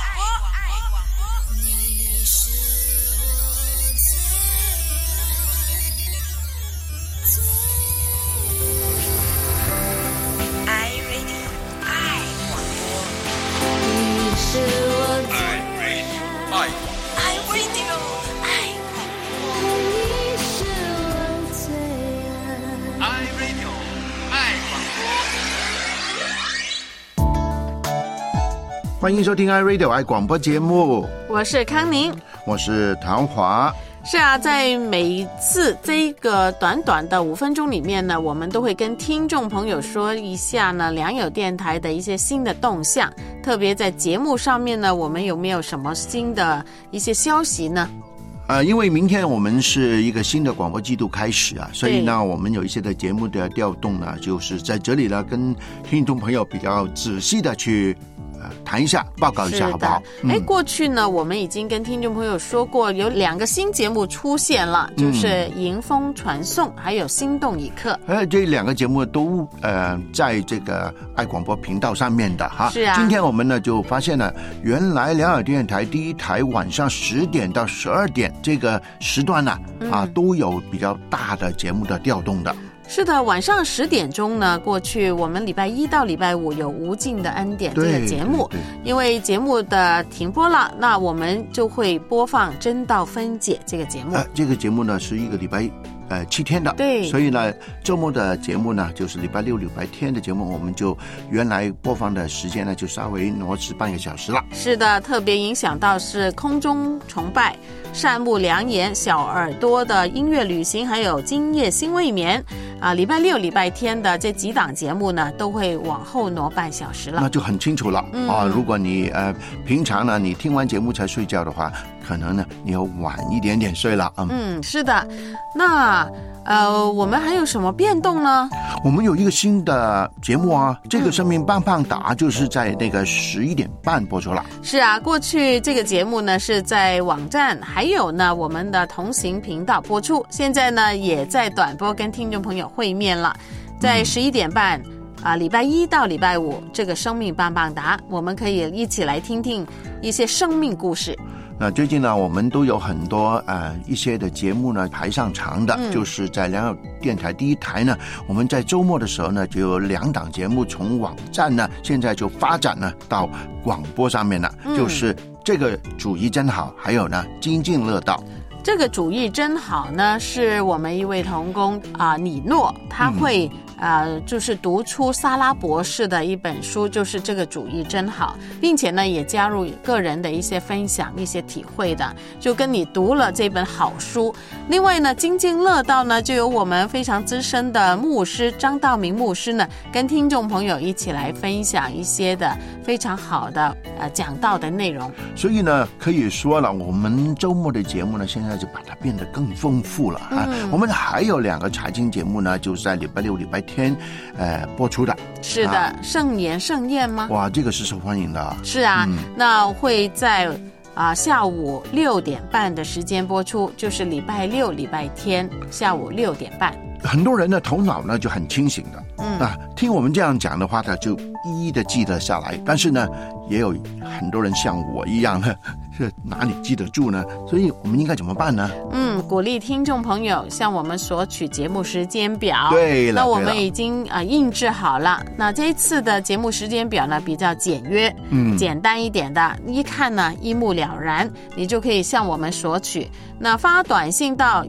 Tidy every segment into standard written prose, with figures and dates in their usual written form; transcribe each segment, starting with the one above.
欢迎收听 iRadio 爱广播节目， 我是康宁， 我是唐华。 是啊，在每一次这个短短的5分钟里面呢，我们都会跟听众朋友说一下呢良友电台的一些新的动向，特别在节目上面呢，我们有没有什么新的一些消息呢？ 因为明天我们是一个新的广播季度开始啊，所以呢，我们有一些的节目的调动呢，就是在这里呢，跟听众朋友比较仔细的去谈一下，报告一下好不好？ 过去呢我们已经跟听众朋友说过，有2个新节目出现了，就是迎风传送还有心动一刻。 这2个节目都在这个爱广播频道上面的哈。 是啊， 今天我们呢就发现了，原来良友电台第一台晚上10点到12点这个时段呢都有比较大的节目的调动的。 是的，晚上10点钟呢，过去我们礼拜1到礼拜5有无尽的恩典这个节目，因为节目的停播了，那我们就会播放真道分解这个节目。 这个节目呢是一个礼拜7天的， 对， 所以呢周末的节目呢就是礼拜6礼拜天的节目，我们就原来播放的时间呢就稍微挪迟半个小时了。 是的，特别影响到是空中崇拜、善牧良言、小耳朵的音乐旅行，还有今夜新未眠礼拜6礼拜天的这几档节目呢都会往后挪半小时了。 那就很清楚了如果你平常呢你听完节目才睡觉的话，可能呢你要晚一点点睡了。 是的。那我们还有什么变动呢？ 我们有一个新的节目啊，这个生命棒棒打就是在那个11点半播出了。 是啊，过去这个节目呢是在网站还有呢我们的同行频道播出，现在呢也在短波跟听众朋友会面了，在11点半礼拜1到礼拜5这个生命棒棒打，我们可以一起来听听一些生命故事。 那最近呢我们都有很多一些的节目呢排上场的，就是在良友电台第一台呢，我们在周末的时候呢就有2档节目从网站呢现在就发展呢到广播上面了，就是这个主意真好，还有呢津津乐道。 这个主意真好呢是我们一位同工李诺，他会就是读出萨拉博士的一本书，就是这个主意真好，并且呢也加入个人的一些分享一些体会的，就跟你读了这本好书。另外呢津津乐道呢就有我们非常资深的牧师张道明牧师呢跟听众朋友一起来分享一些的非常好的讲道的内容。 所以呢可以说了，我们周末的节目呢现在就把它变得更丰富了我们还有2个财经节目呢就是在礼拜6礼拜天播出的。 是的，盛言盛宴吗？ 哇，这个是受欢迎的。 是啊，那会在下午6点半的时间播出，就是礼拜6礼拜天下午6点半。 很多人的头脑呢就很清醒的听我们这样讲的话他就一一的记得下来，但是呢也有很多人像我一样呢是哪里记得住呢？所以我们应该怎么办呢？ 鼓励听众朋友向我们索取节目时间表。 对了， 那我们已经印制好了。那这一次的节目时间表呢比较简约简单一点的，一看呢一目了然，你就可以向我们索取。那发短信到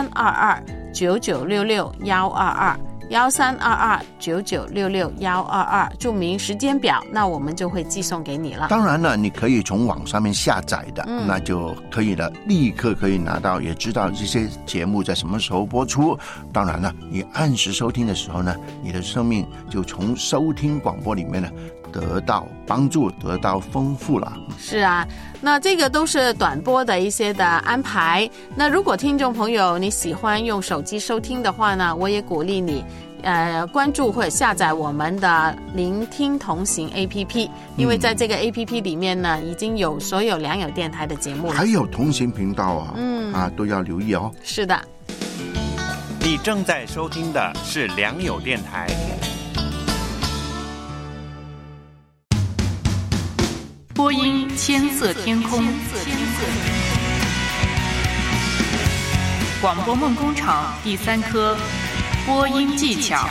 1322-9966-1221322-9966-122，注明时间表，那我们就会寄送给你了。 当然了，你可以从网上面下载的那就可以了，立刻可以拿到，也知道这些节目在什么时候播出。当然了，你按时收听的时候呢，你的生命就从收听广播里面呢得到帮助，得到丰富了。 是啊，那这个都是短波的一些的安排。那如果听众朋友你喜欢用手机收听的话呢，我也鼓励你关注或者下载我们的聆听同行 APP， 因为在这个 APP 里面呢已经有所有良友电台的节目了， 还有同行频道都要留意哦。 是的， 你正在收听的是良友电台。 播音千色天空，广播梦工厂第3科播音技巧。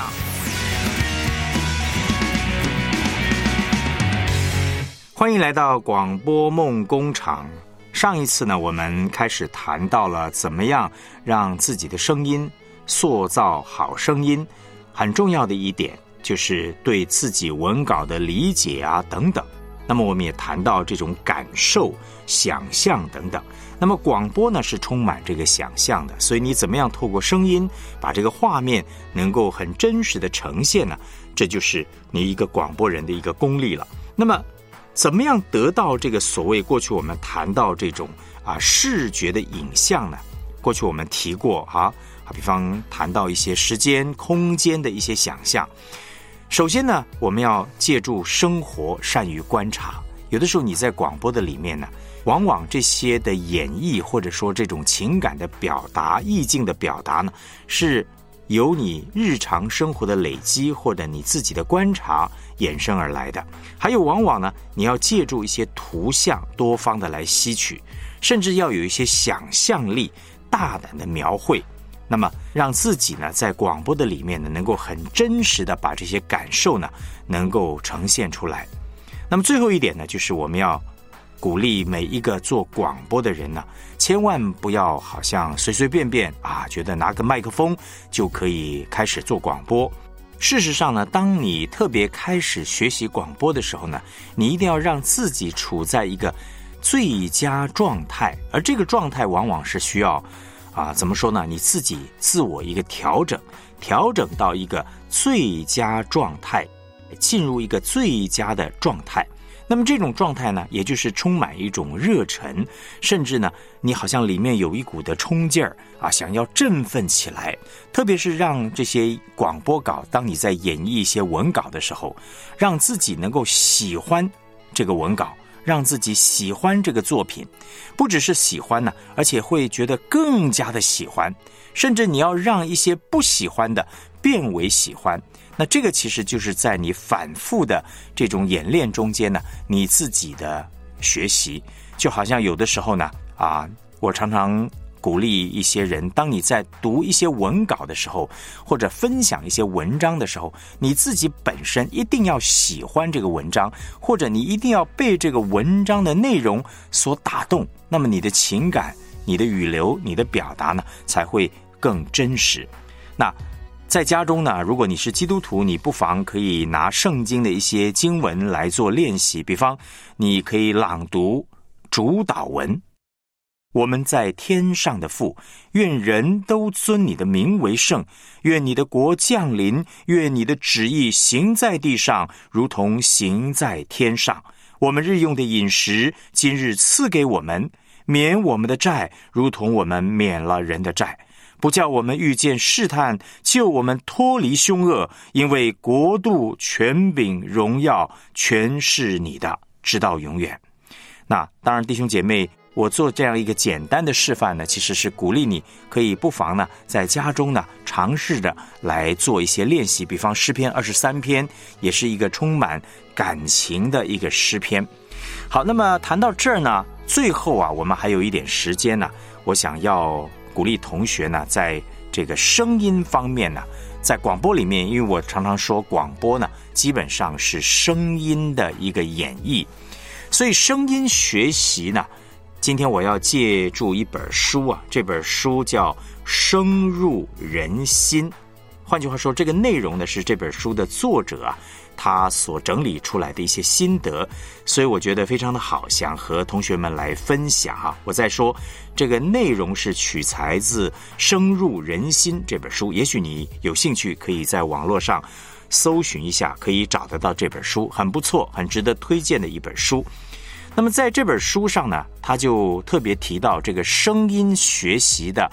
欢迎来到广播梦工厂。上一次呢，我们开始谈到了怎么样让自己的声音塑造好声音，很重要的一点就是对自己文稿的理解啊等等。那么我们也谈到这种感受、想象等等。那么广播呢是充满这个想象的，所以你怎么样透过声音把这个画面能够很真实的呈现呢？这就是你一个广播人的一个功力了。那么怎么样得到这个所谓过去我们谈到这种视觉的影像呢？过去我们提过比方谈到一些时间、空间的一些想象。首先呢，我们要借助生活，善于观察。有的时候你在广播的里面呢，往往这些的演绎或者说这种情感的表达、意境的表达呢，是由你日常生活的累积或者你自己的观察衍生而来的。还有往往呢，你要借助一些图像多方的来吸取，甚至要有一些想象力，大胆的描绘，那么让自己呢在广播的里面呢能够很真实的把这些感受呢能够呈现出来。那么最后一点呢，就是我们要鼓励每一个做广播的人呢，千万不要好像随随便便觉得拿个麦克风就可以开始做广播。事实上呢，当你特别开始学习广播的时候呢，你一定要让自己处在一个最佳状态，而这个状态往往是需要怎么说呢？你自己自我一个调整到一个最佳状态，进入一个最佳的状态。那么这种状态呢，也就是充满一种热忱，甚至呢，你好像里面有一股的冲劲儿想要振奋起来。特别是让这些广播稿，当你在演绎一些文稿的时候，让自己能够喜欢这个文稿，让自己喜欢这个作品，不只是喜欢呢，而且会觉得更加的喜欢，甚至你要让一些不喜欢的变为喜欢。那这个其实就是在你反复的这种演练中间呢，你自己的学习。就好像有的时候呢，我常常鼓励一些人，当你在读一些文稿的时候，或者分享一些文章的时候，你自己本身一定要喜欢这个文章，或者你一定要被这个文章的内容所打动，那么你的情感、你的语流、你的表达呢，才会更真实。那在家中呢，如果你是基督徒，你不妨可以拿圣经的一些经文来做练习，比方你可以朗读主祷文。我们在天上的父，愿人都尊你的名为圣，愿你的国降临，愿你的旨意行在地上，如同行在天上。我们日用的饮食，今日赐给我们，免我们的债，如同我们免了人的债。不叫我们遇见试探，救我们脱离凶恶，因为国度、权柄、荣耀全是你的，直到永远。那当然弟兄姐妹，我做这样一个简单的示范呢，其实是鼓励你可以不妨呢在家中呢尝试着来做一些练习。比方诗篇23篇也是一个充满感情的一个诗篇。好，那么谈到这儿呢，最后我们还有一点时间呢，我想要鼓励同学呢，在这个声音方面呢，在广播里面，因为我常常说广播呢基本上是声音的一个演绎，所以声音学习呢，今天我要借助一本书这本书叫《声入人心》。换句话说，这个内容呢是这本书的作者他所整理出来的一些心得，所以我觉得非常的好，想和同学们来分享我再说，这个内容是取材自《声入人心》这本书，也许你有兴趣可以在网络上搜寻一下，可以找得到这本书，很不错，很值得推荐的一本书。那么在这本书上呢，他就特别提到这个声音学习的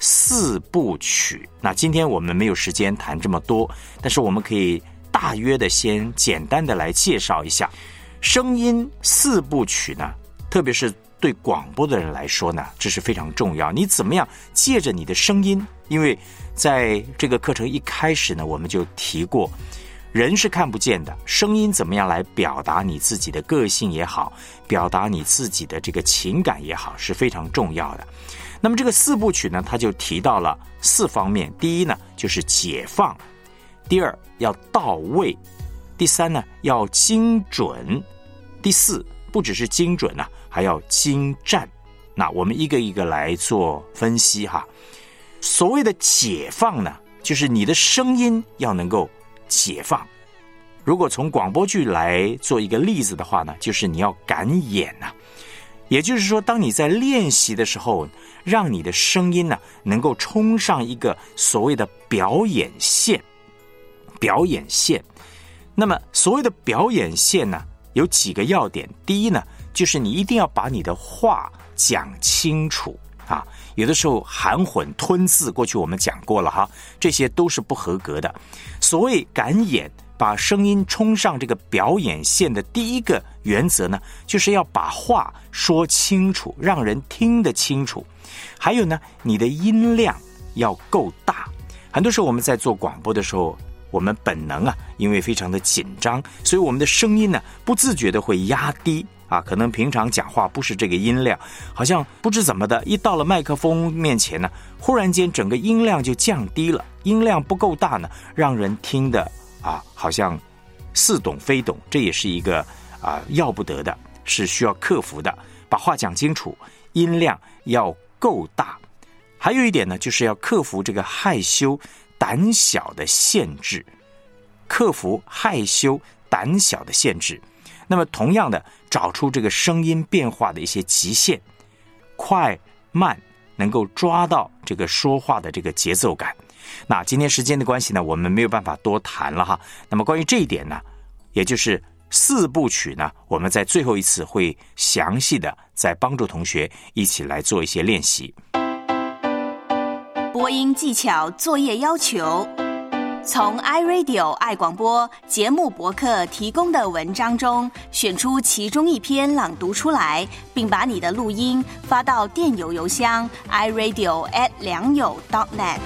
4部曲。那今天我们没有时间谈这么多，但是我们可以大约的先简单的来介绍一下声音4部曲呢，特别是对广播的人来说呢，这是非常重要。你怎么样借着你的声音，因为在这个课程一开始呢，我们就提过， 人是看不见的，声音怎么样来表达你自己的个性也好，表达你自己的这个情感也好，是非常重要的。那么这个4部曲呢，它就提到了4方面。第一呢，就是解放；第二，要到位；第三呢，要精准；第四，不只是精准啊，还要精湛。那我们一个一个来做分析哈。所谓的解放呢，就是你的声音要能够解放。如果从广播剧来做一个例子的话呢，就是你要敢演啊。也就是说，当你在练习的时候，让你的声音呢能够冲上一个所谓的表演线。表演线，那么所谓的表演线呢，有几个要点。第一呢，就是你一定要把你的话讲清楚啊。有的时候含混吞字，过去我们讲过了哈，这些都是不合格的。所谓敢演，把声音冲上这个表演线的第一个原则呢，就是要把话说清楚，让人听得清楚。还有呢，你的音量要够大。很多时候我们在做广播的时候，我们本能啊，因为非常的紧张，所以我们的声音呢，不自觉的会压低啊。可能平常讲话不是这个音量，好像不知怎么的，一到了麦克风面前呢，忽然间整个音量就降低了，音量不够大呢，让人听的好像似懂非懂。这也是一个要不得的，是需要克服的。把话讲清楚，音量要够大。还有一点呢，就是要克服这个害羞胆小的限制，克服害羞胆小的限制。那么同样的，找出这个声音变化的一些极限，快慢能够抓到这个说话的这个节奏感。那今天时间的关系呢，我们没有办法多谈了哈。那么关于这一点呢，也就是4部曲呢，我们在最后一次会详细的再帮助同学一起来做一些练习。 播音技巧作业要求，从 iRadio 爱广播节目博客提供的文章中选出其中一篇朗读出来，并把你的录音发到电邮邮箱 iRadio@2友.net。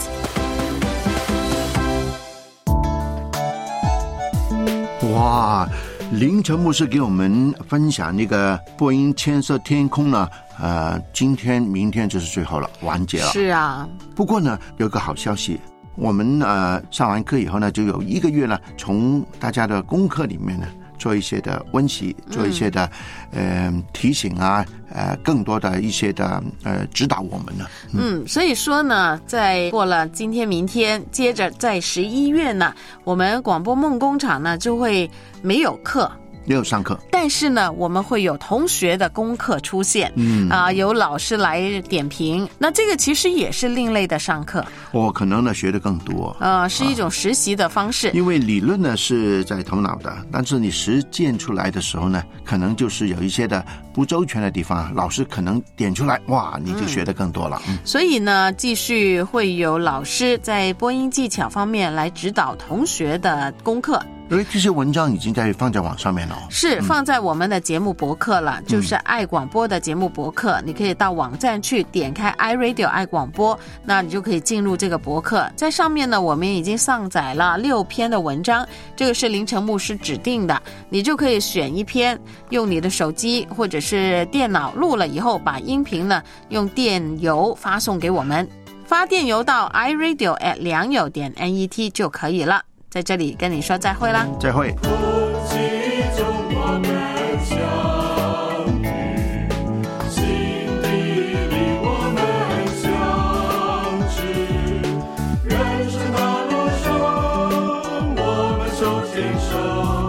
哇，林晨牧师给我们分享那个播音牵涉天空呢，今天明天就是最后了，完结了。 是啊， 不过呢，有个好消息，我们上完课以后呢，就有1个月呢，从大家的功课里面呢，做一些的温习，做一些的提醒啊，更多的一些的指导我们呢。 所以说呢，在过了今天明天，接着在11月呢，我们广播梦工厂呢就会没有课， 没有上课， 但是呢，我们会有同学的功课出现，有老师来点评。那这个其实也是另类的上课， 可能呢学得更多， 是一种实习的方式。 因为理论呢是在头脑的，但是你实践出来的时候呢，可能就是有一些的不周全的地方，老师可能点出来，哇，你就学得更多了。 所以呢，继续会有老师在播音技巧方面来指导同学的功课。 这些文章已经放在网上面了， 是放在我们的节目博客了，就是爱广播的节目博客，你可以到网站去点开 iRadio 爱广播，那你就可以进入这个博客。在上面呢，我们已经上载了6篇的文章，这个是林晨牧师指定的，你就可以选一篇，用你的手机或者是电脑录了以后，把音频呢用电邮发送给我们，发电邮到 iRadio@2友.net 就可以了。在这里跟你说再会啦， 再会。 空气中我们相遇，心底里我们相知，人生的路上我们手牵手。